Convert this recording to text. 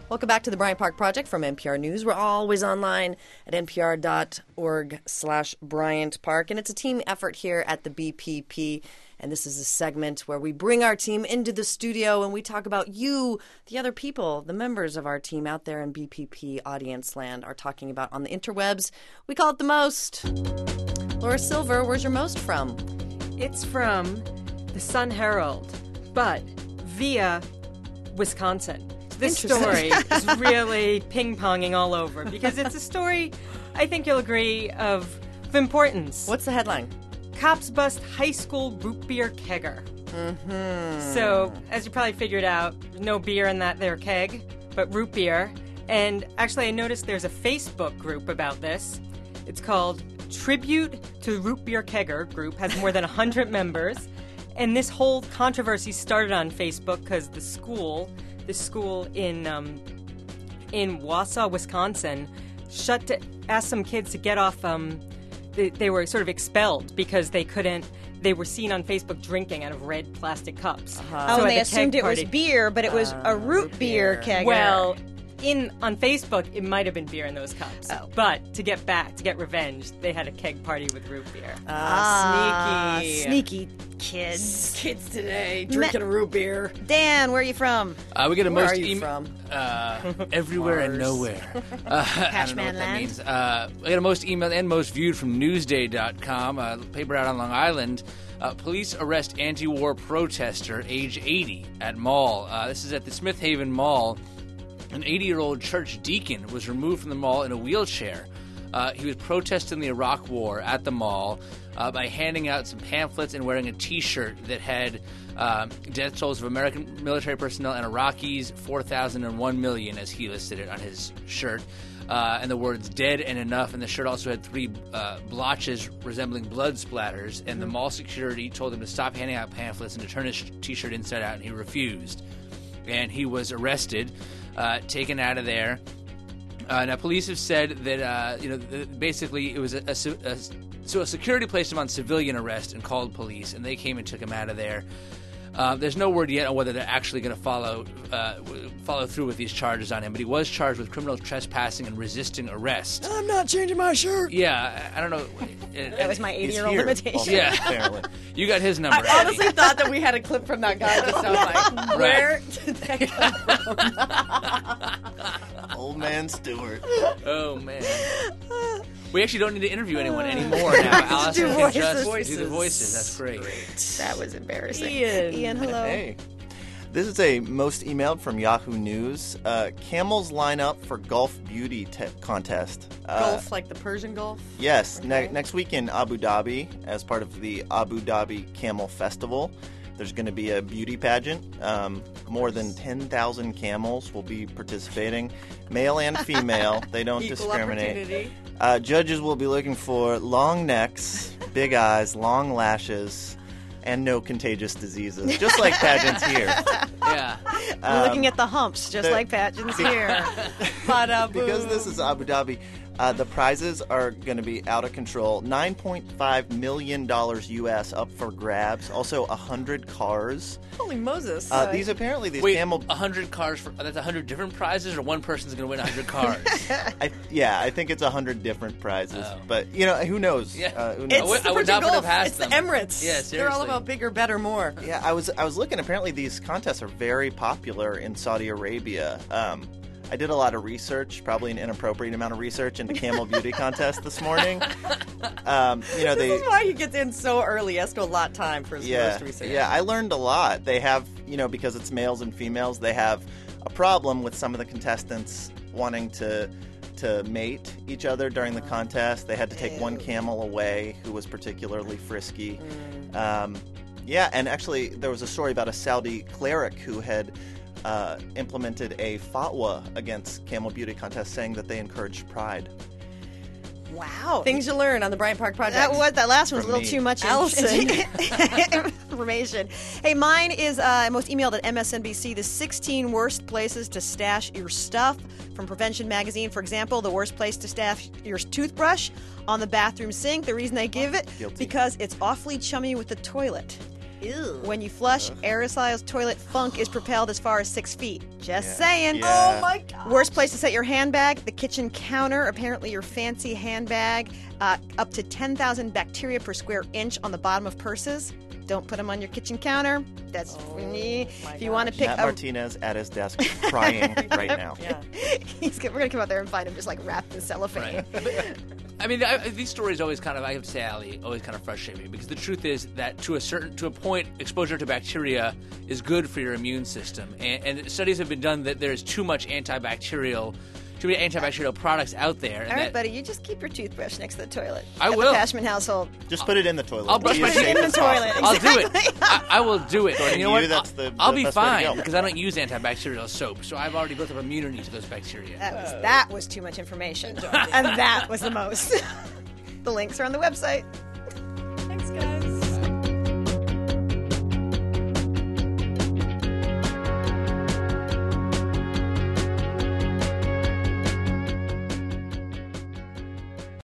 Welcome back to the Bryant Park Project from NPR News. We're always online at npr.org/Bryant Park, and it's a team effort here at the BPP. And this is a segment where we bring our team into the studio and we talk about you, the other people, the members of our team out there in BPP audience land are talking about on the interwebs. We call it the most. Laura Silver, where's your most from? It's from the Sun Herald, but via Wisconsin. This story is really ping-ponging all over because it's a story, I think you'll agree, of importance. What's the headline? Cops bust high school root beer kegger. Mm-hmm. So, as you probably figured out, there's no beer in that there keg, but root beer. And actually, I noticed there's a Facebook group about this. It's called Tribute to Root Beer Kegger group, has more than 100 members. And this whole controversy started on Facebook because the school in Wausau, Wisconsin, asked some kids to get off. They were sort of expelled because they were seen on Facebook drinking out of red plastic cups. Uh-huh. So they assumed it was beer, but it was a root beer kegger. Well, on Facebook, it might have been beer in those cups. Oh. But to get revenge, they had a keg party with root beer. Sneaky kids. Kids today drinking a root beer. Dan, where are you from? We get a where most are you from? Everywhere and nowhere. I don't know what that means. We get a most emailed and most viewed from Newsday.com, a paper out on Long Island. Police arrest anti-war protester, age 80, at mall. This is at the Smith Haven Mall. An 80-year-old church deacon was removed from the mall in a wheelchair. He was protesting the Iraq War at the mall by handing out some pamphlets and wearing a T-shirt that had death tolls of American military personnel and Iraqis, 4,001 million, as he listed it on his shirt, and the words dead and enough. And the shirt also had 3 blotches resembling blood splatters, and the mall security told him to stop handing out pamphlets and to turn his T-shirt inside out, and he refused. And he was arrested, taken out of there. Now, police have said that, basically it was so a security placed him on civilian arrest and called police, and they came and took him out of there. There's no word yet on whether they're actually going to follow through with these charges on him, but he was charged with criminal trespassing and resisting arrest. I'm not changing my shirt. Yeah, I don't know. That was my 80-year-old limitation. Also, yeah, apparently. You got his number. I honestly thought that we had a clip from that guy. Just so like, where did that come from? Old man Stewart. Oh, man. We actually don't need to interview anyone anymore now. Allison can just do the voices. That's great. That was embarrassing. Ian, hello. Hey. This is a most emailed from Yahoo News. Camels line up for Gulf Beauty contest. Gulf, like the Persian Gulf? Yes. Okay. Next week in Abu Dhabi, as part of the Abu Dhabi Camel Festival, there's going to be a beauty pageant. More than 10,000 camels will be participating, male and female. They don't discriminate. Judges will be looking for long necks, big eyes, long lashes, and no contagious diseases, just like pageants here. Yeah. We're looking at the humps, just like pageants here. Because this is Abu Dhabi, the prizes are going to be out of control. $9.5 million U.S. up for grabs. Also, 100 cars. Holy Moses. These Wait, camel... 100 cars, that's 100 different prizes, or one person's going to win 100 cars? I think it's 100 different prizes. Oh. But, who knows? Yeah. Who knows? I would not put it past them. It's the Emirates. Yeah, seriously. They're all about bigger, better, more. Yeah, I was looking. Apparently, these contests are very popular in Saudi Arabia. I did a lot of research, probably an inappropriate amount of research into camel beauty contest this morning. This is why he gets in so early. He has to a lot of time for his first research. Yeah, I learned a lot. They have, because it's males and females, they have a problem with some of the contestants wanting to mate each other during the contest. They had to take one camel away who was particularly frisky. And actually there was a story about a Saudi cleric who had implemented a fatwa against camel beauty contests, saying that they encouraged pride. Wow. Things you learn on the Bryant Park Project. That last one was a little too much Allison. information. Hey, mine is most emailed at MSNBC, the 16 worst places to stash your stuff from Prevention Magazine. For example, the worst place to stash your toothbrush on the bathroom sink. The reason they give it, because it's awfully chummy with the toilet. Ew. When you flush, aerosolized toilet funk is propelled as far as 6 feet. Just saying. Yeah. Oh, my God. Worst place to set your handbag, the kitchen counter. Apparently your fancy handbag, up to 10,000 bacteria per square inch on the bottom of purses. Don't put them on your kitchen counter. That's for me. If you want to pick Matt Martinez at his desk crying right now. Yeah. We're going to come out there and find him just like wrapped in cellophane. Right. I mean, these stories always kind of, I have to say, Allie, always kind of frustrate me because the truth is that to a point, exposure to bacteria is good for your immune system, and studies have been done that there's too much antibacterial products out there. All right, buddy, you just keep your toothbrush next to the toilet. I will. The Pashman household. Just put it in the toilet. I'll brush my teeth in the toilet. I'll do it. I will do it. You know what? I'll be best way to fine go. because I don't use antibacterial soap, so I've already built up immunity to those bacteria. That was too much information, and that was the most. The links are on the website.